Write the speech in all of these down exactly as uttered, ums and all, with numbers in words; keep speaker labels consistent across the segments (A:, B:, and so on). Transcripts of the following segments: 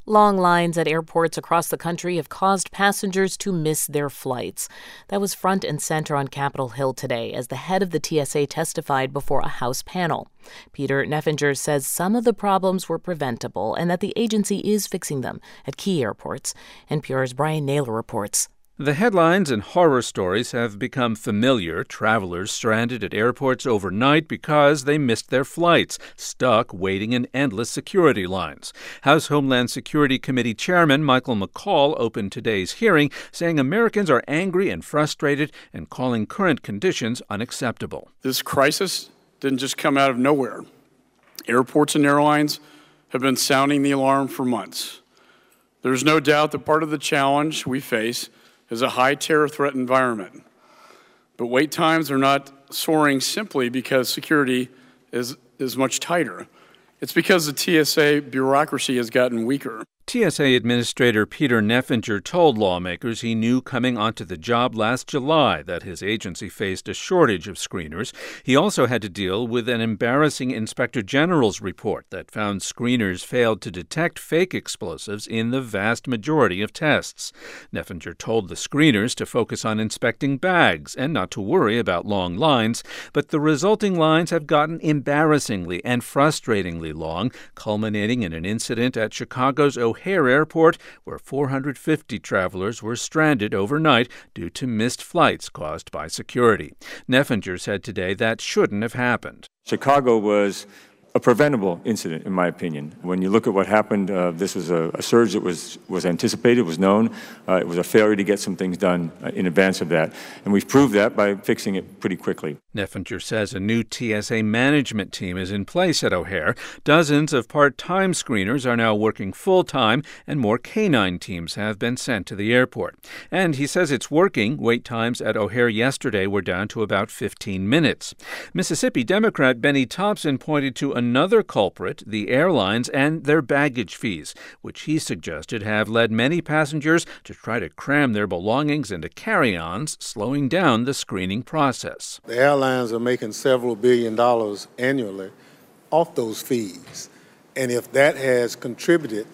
A: Long lines at airports across the country have caused passengers to miss their flights. That was front and center on Capitol Hill today as the head of the T S A testified before a House panel. Peter Neffenger says some of the problems were preventable and that the agency is fixing them at key airports. N P R's Brian Naylor reports.
B: The headlines and horror stories have become familiar. Travelers stranded at airports overnight because they missed their flights, stuck waiting in endless security lines. House Homeland Security Committee Chairman Michael McCaul opened today's hearing, saying Americans are angry and frustrated and calling current conditions unacceptable.
C: This crisis didn't just come out of nowhere. Airports and airlines have been sounding the alarm for months. There's no doubt that part of the challenge we face is a high terror threat environment. But wait times are not soaring simply because security is, is much tighter. It's because the T S A bureaucracy has gotten weaker.
B: T S A Administrator Peter Neffenger told lawmakers he knew coming onto the job last July that his agency faced a shortage of screeners. He also had to deal with an embarrassing Inspector General's report that found screeners failed to detect fake explosives in the vast majority of tests. Neffenger told the screeners to focus on inspecting bags and not to worry about long lines, but the resulting lines have gotten embarrassingly and frustratingly long, culminating in an incident at Chicago's O'Hare Airport, where four hundred fifty travelers were stranded overnight due to missed flights caused by security. Neffenger said today that shouldn't have happened.
D: Chicago was a preventable incident, in my opinion. When you look at what happened, uh, this was a, a surge that was, was anticipated, was known. Uh, it was a failure to get some things done uh, in advance of that. And we've proved that by fixing it pretty quickly.
B: Neffenger says a new T S A management team is in place at O'Hare. Dozens of part-time screeners are now working full-time, and more canine teams have been sent to the airport. And he says it's working. Wait times at O'Hare yesterday were down to about fifteen minutes. Mississippi Democrat Benny Thompson pointed to another culprit, the airlines and their baggage fees, which he suggested have led many passengers to try to cram their belongings into carry-ons, slowing down the screening process.
E: The airlines are making several billion dollars annually off those fees. And if that has contributed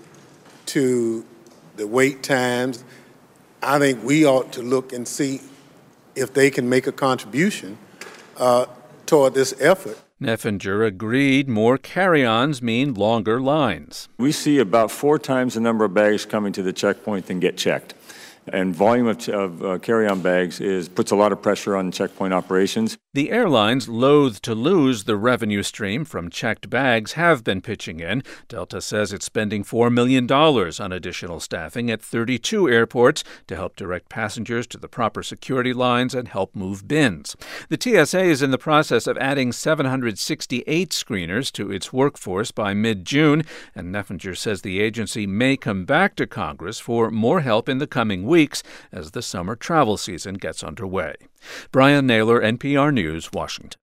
E: to the wait times, I think we ought to look and see if they can make a contribution uh, toward this effort.
B: Neffenger agreed more carry-ons mean longer lines.
D: We see about four times the number of bags coming to the checkpoint than get checked. And volume of, of uh, carry-on bags is puts a lot of pressure on checkpoint operations.
B: The airlines, loath to lose the revenue stream from checked bags, have been pitching in. Delta says it's spending four million dollars on additional staffing at thirty-two airports to help direct passengers to the proper security lines and help move bins. The T S A is in the process of adding seven hundred sixty-eight screeners to its workforce by mid-June, and Neffenger says the agency may come back to Congress for more help in the coming weeks. weeks as the summer travel season gets underway. Brian Naylor, N P R News, Washington.